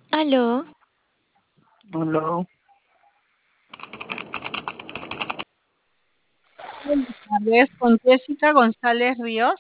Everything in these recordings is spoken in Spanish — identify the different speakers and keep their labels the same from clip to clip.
Speaker 1: Aló,
Speaker 2: Aló,
Speaker 3: Buenas tardes, con Jessica González Ríos.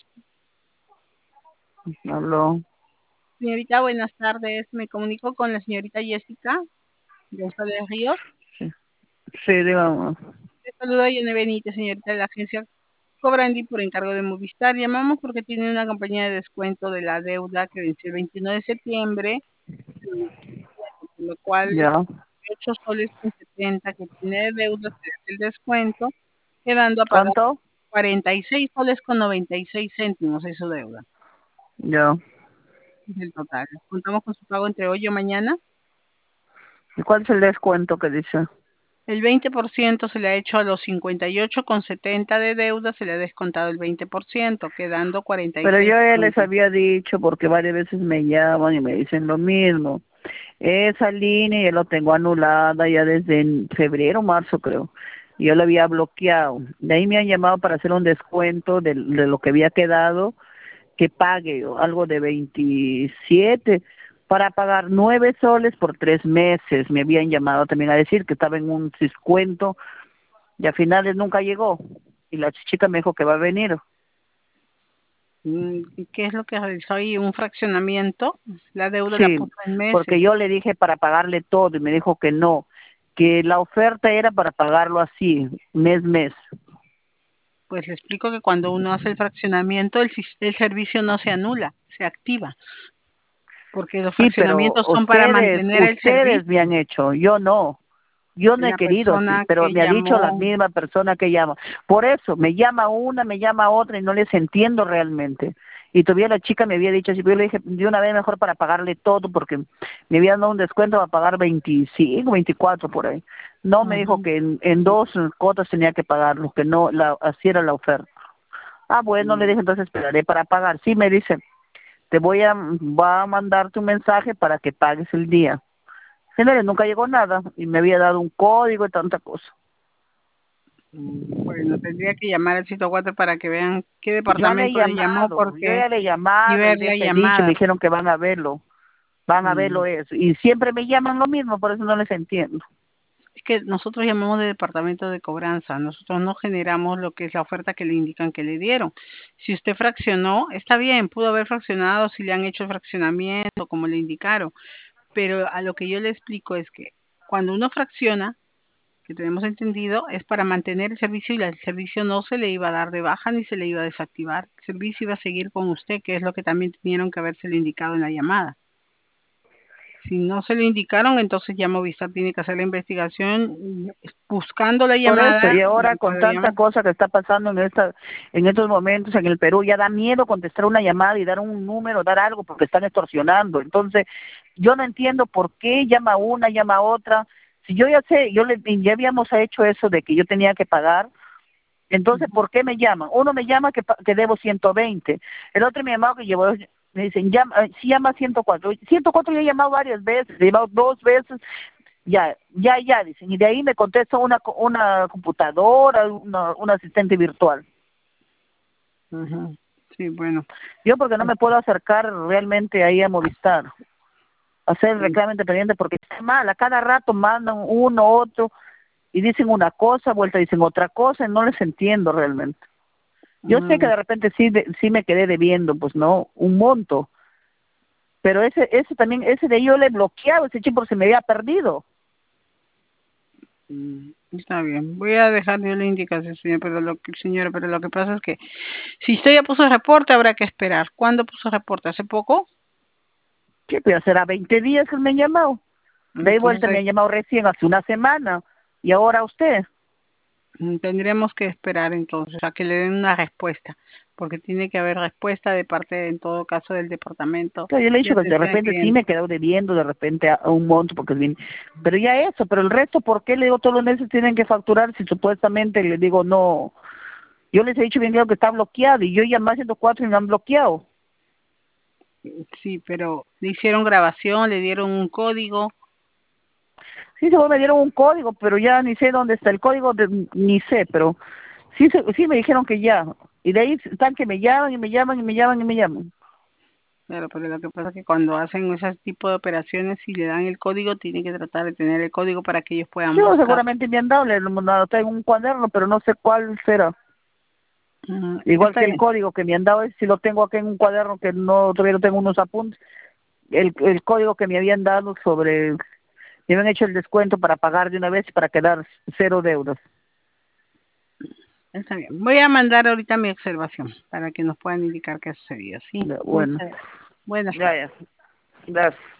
Speaker 2: aló.
Speaker 3: Señorita, buenas tardes. Me comunico con la señorita Jessica González Ríos.
Speaker 2: Sí, sí, digamos.
Speaker 3: Le saluda Yone Benítez, señorita de la agencia Cobrandi por encargo de Movistar. Llamamos porque tiene una campaña de descuento de la deuda que venció el 21 de septiembre, por lo cual
Speaker 2: Ya.
Speaker 3: 8 soles con 70 que tiene de deuda se hace el descuento, quedando a pagar
Speaker 2: ¿Cuánto?
Speaker 3: 46 soles con 96 céntimos es su deuda.
Speaker 2: Ya.
Speaker 3: Es el total. Contamos con su pago entre hoy o mañana.
Speaker 2: ¿Y cuál es el descuento que dice?
Speaker 3: El 20% se le ha hecho a los 58,70 de deuda, se le ha descontado el 20%, quedando
Speaker 2: Pero yo ya les
Speaker 3: 46,96.
Speaker 2: había dicho, porque varias veces me llaman y me dicen lo mismo. Esa línea ya lo tengo anulada ya desde en febrero, marzo creo. Y yo la había bloqueado. De ahí me han llamado para hacer un descuento de lo que había quedado, que pague algo de 27 para pagar 9 soles por 3 meses. Me habían llamado también a decir que estaba en un descuento y a finales nunca llegó. Y la chica me dijo que va a venir.
Speaker 3: ¿Y qué es lo que realizó ahí? ¿Un fraccionamiento? La deuda la
Speaker 2: Sí,
Speaker 3: puso en meses.
Speaker 2: porque yo le dije para pagarle todo y me dijo que no, que la oferta era para pagarlo así, mes.
Speaker 3: Pues le explico que cuando uno hace el fraccionamiento, el servicio no se anula, se activa, porque los
Speaker 2: Sí, pero
Speaker 3: fraccionamientos son para
Speaker 2: ustedes,
Speaker 3: mantener el
Speaker 2: ustedes me
Speaker 3: servicio.
Speaker 2: han hecho, yo no. Yo no he
Speaker 3: La
Speaker 2: querido,
Speaker 3: persona
Speaker 2: pero
Speaker 3: que
Speaker 2: me ha dicho la
Speaker 3: llamó,
Speaker 2: misma persona que llama. Por eso, me llama una, me llama otra y no les entiendo realmente. Y todavía la chica me había dicho así, pero yo le dije de una vez mejor para pagarle todo, porque me habían dado un descuento para pagar 25, 24 por ahí. No, me dijo
Speaker 3: ujú,
Speaker 2: que en dos cuotas tenía que pagarlo, que no, así era la oferta. Ah, bueno, le
Speaker 3: mm,
Speaker 2: dije, entonces esperaré para pagar. Sí, me dice, va a mandar tu mensaje para que pagues el día. Señores, nunca llegó nada y me había dado un código y tanta cosa.
Speaker 3: bueno, tendría que llamar al sitio 4 para que vean qué departamento le llamó,
Speaker 2: Yo
Speaker 3: porque
Speaker 2: ya le he
Speaker 3: y
Speaker 2: llamado y
Speaker 3: ver la
Speaker 2: les he dicho, me
Speaker 3: llamada.
Speaker 2: dijeron que van a verlo
Speaker 3: Mm,
Speaker 2: eso. Y siempre me llaman lo mismo, por eso no les entiendo.
Speaker 3: Es que nosotros llamamos de departamento de cobranza, nosotros no generamos lo que es la oferta que le indican que le dieron. Si usted fraccionó, está bien, pudo haber fraccionado si le han hecho el fraccionamiento como le indicaron, pero a lo que yo le explico es que cuando uno fracciona, que tenemos entendido, es para mantener el servicio y el servicio no se le iba a dar de baja ni se le iba a desactivar. El servicio iba a seguir con usted, que es lo que también tuvieron que haberse indicado en la llamada. Si no se le indicaron, entonces ya Movistar tiene que hacer la investigación buscando la
Speaker 2: Por eso,
Speaker 3: llamada
Speaker 2: y ahora
Speaker 3: dentro
Speaker 2: con
Speaker 3: de la
Speaker 2: tanta
Speaker 3: llamada.
Speaker 2: cosa que está pasando en estos momentos en el Perú, ya da miedo contestar una llamada y dar un número, dar algo, porque están extorsionando. Entonces, yo no entiendo por qué llama una, llama otra. Si yo ya sé, ya habíamos hecho eso de que yo tenía que pagar. Entonces,
Speaker 3: Ujú.
Speaker 2: ¿por qué me llaman? Uno me llama que debo 120, el otro me llamado que llevo, me dicen, si llama 104, 104 yo he llamado varias veces, he llamado 2 veces, ya, dicen, y de ahí me contesta una computadora, una asistente virtual.
Speaker 3: Ujú. Sí, bueno,
Speaker 2: Yo porque no me puedo acercar realmente ahí a Movistar, hacer el reclamo independiente porque está mal, a cada rato mandan uno, otro, y dicen una cosa, vuelta dicen otra cosa, y no les entiendo realmente. Yo sé que
Speaker 3: mm,
Speaker 2: de repente sí me quedé debiendo, pues no, un monto, pero ese también, ese de ahí yo le he bloqueado, ese chico se me había perdido.
Speaker 3: está bien. Voy a dejar yo la indicación, señora, pero lo que pasa es que si usted ya puso reporte, habrá que esperar. ¿Cuándo puso reporte? ¿Hace poco?
Speaker 2: ¿Qué puede hacer? A 20 días que me han llamado. De ahí
Speaker 3: Entonces
Speaker 2: vuelta me han llamado recién hace una semana, y ahora usted.
Speaker 3: tendremos que esperar entonces a que le den una respuesta, porque tiene que haber respuesta de parte, en todo caso, del departamento
Speaker 2: Claro, yo le he
Speaker 3: de
Speaker 2: dicho que de
Speaker 3: atención al
Speaker 2: repente sí me
Speaker 3: cliente.
Speaker 2: he quedado debiendo, de repente a un monto, porque es bien. Pero ya eso, pero el resto, ¿por qué le digo todos los meses tienen que facturar si supuestamente le digo no? Yo les he dicho bien claro que está bloqueado, y yo llamé a 104 y me han bloqueado.
Speaker 3: Sí, pero le hicieron grabación, le dieron un código.
Speaker 2: Sí, me dieron un código, pero ya ni sé dónde está el código, ni sé, pero sí me dijeron que ya. Y de ahí están que me llaman y me llaman y me llaman y me llaman.
Speaker 3: Claro, pero lo que pasa es que cuando hacen ese tipo de operaciones, si le dan el código, tienen que tratar de tener el código para que ellos puedan
Speaker 2: Yo
Speaker 3: buscar.
Speaker 2: seguramente me han dado, tengo un cuaderno, pero no sé cuál será. Igual
Speaker 3: Está
Speaker 2: que el
Speaker 3: bien.
Speaker 2: código que me han dado, si lo tengo aquí en un cuaderno que no, todavía no tengo unos apuntes, el código que me habían dado sobre, me habían hecho el descuento para pagar de una vez para quedar 0 deudas.
Speaker 3: Está bien. Voy a mandar ahorita mi observación para que nos puedan indicar qué ha sucedido. Sí.
Speaker 2: Bueno,
Speaker 3: Buenas
Speaker 2: ya,
Speaker 3: tardes.
Speaker 2: ya. Gracias.